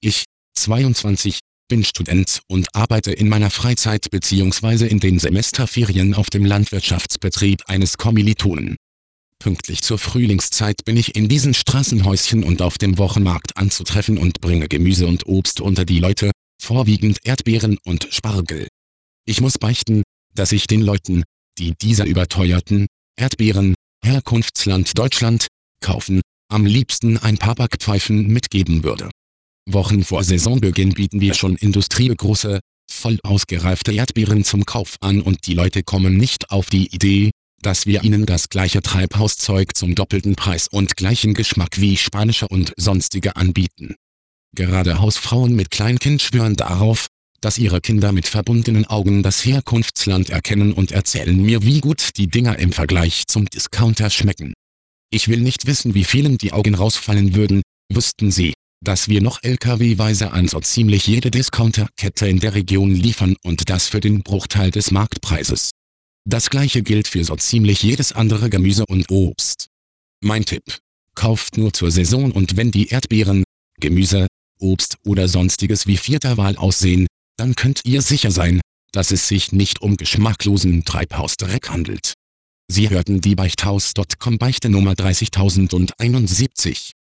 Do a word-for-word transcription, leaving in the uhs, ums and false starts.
Ich, zweiundzwanzig, bin Student und arbeite in meiner Freizeit bzw. in den Semesterferien auf dem Landwirtschaftsbetrieb eines Kommilitonen. Pünktlich zur Frühlingszeit bin ich in diesen Straßenhäuschen und auf dem Wochenmarkt anzutreffen und bringe Gemüse und Obst unter die Leute, vorwiegend Erdbeeren und Spargel. Ich muss beichten, dass ich den Leuten, die diese überteuerten Erdbeeren, Herkunftsland Deutschland, kaufen, am liebsten ein paar Backpfeifen mitgeben würde. Wochen vor Saisonbeginn bieten wir schon industriegroße, voll ausgereifte Erdbeeren zum Kauf an und die Leute kommen nicht auf die Idee, dass wir ihnen das gleiche Treibhauszeug zum doppelten Preis und gleichen Geschmack wie spanische und sonstige anbieten. Gerade Hausfrauen mit Kleinkind schwören darauf, dass ihre Kinder mit verbundenen Augen das Herkunftsland erkennen und erzählen mir, wie gut die Dinger im Vergleich zum Discounter schmecken. Ich will nicht wissen, wie vielen die Augen rausfallen würden, wüssten sie, dass wir noch L K W-weise an so ziemlich jede Discounterkette in der Region liefern und das für den Bruchteil des Marktpreises. Das gleiche gilt für so ziemlich jedes andere Gemüse und Obst. Mein Tipp: Kauft nur zur Saison und wenn die Erdbeeren, Gemüse, Obst oder sonstiges wie vierter Wahl aussehen, dann könnt ihr sicher sein, dass es sich nicht um geschmacklosen Treibhausdreck handelt. Sie hörten die Beichthaus Punkt com Beichte Nummer dreißigtausendeinundsiebzig.